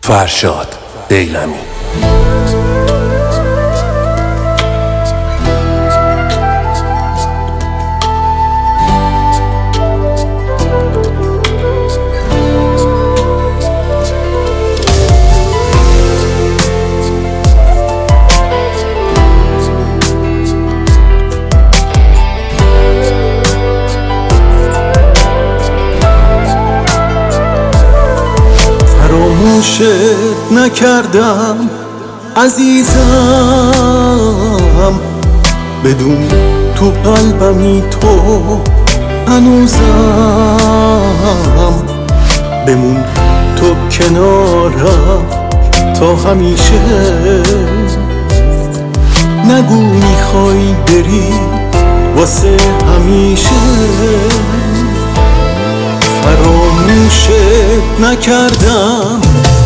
فرشاد دیلمی. فراموشت نکردم عزیزم، بدون تو قلبمی تو هنوزم. بمون تو کنارم تا همیشه، نگو میخوای بری واسه همیشه. فراموشت نکردم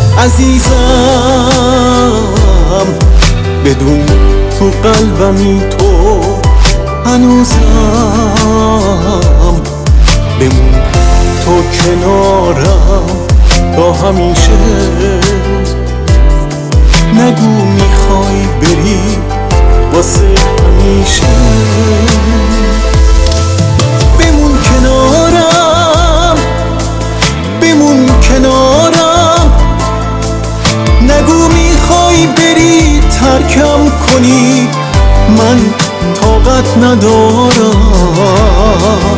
عزیزم، بدون تو قلبمی تو هنوزم. بمون تو کنارم تا همیشه، نگو میخوای بری واسه همیشه. بمون کنارم، بمون کنارم، نگو میخوای بری ترکم کنی، من طاقت ندارم.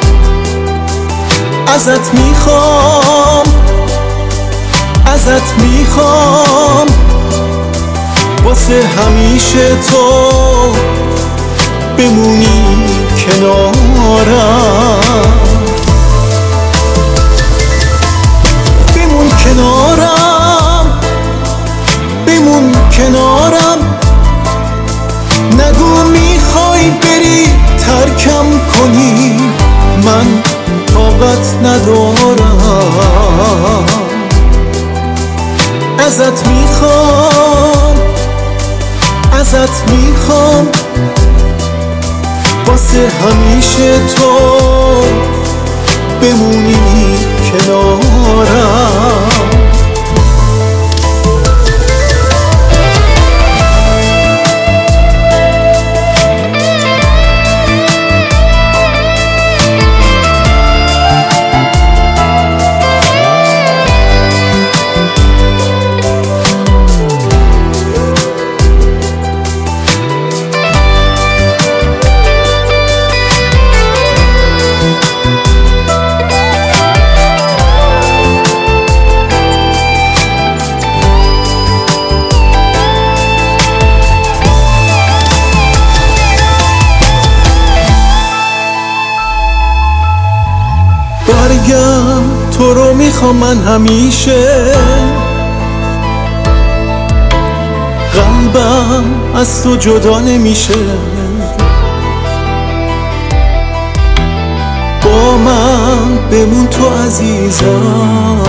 ازت میخوام، ازت میخوام، واسه همیشه تو بمونی کنارم. بمون کنارم، بمون کنارم، نگو میخوای بری ترکم کنی، من طاقت ندارم. ازت میخوام، ازت میخوام، واسه همیشه تو بمونی کنارم. برگم تو رو میخوام من همیشه، قلبم از تو جدا نمیشه. با من بمون تو عزیزم،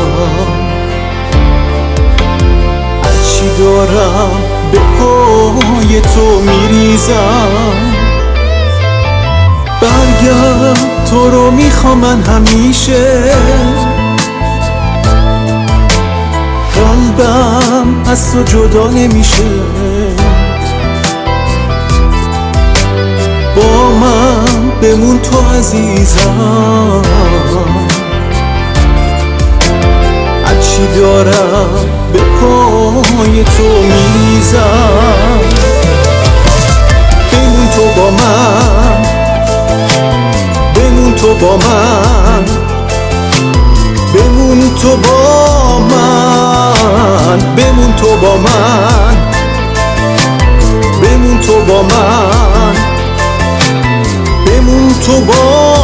هرچی دارم به پای تو میریزم. برگم تو رو میخوام من همیشه، قلبم از تو جدا نمیشه. با من بمون تو عزیزم، هرچی دارم به پای تو میریزم. بمون تو با من، بمون تو با من، بمون تو با من، بمون تو با من، بمون تو با من، بمون تو با